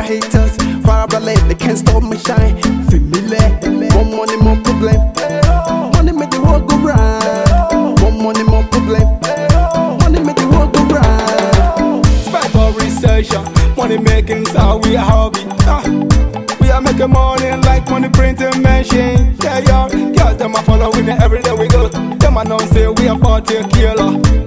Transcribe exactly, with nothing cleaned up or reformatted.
your haters. Fire ballet, they can't stop me shine. Familiar, more money, more problem. Money make the world go round. More money, more problem. Money make the world go round. Spend for research, money making is how we a hobby. Uh, we are making money like money printing machine. Yeah, yo, girls them a following it every day we go. Them a know say we a party killer.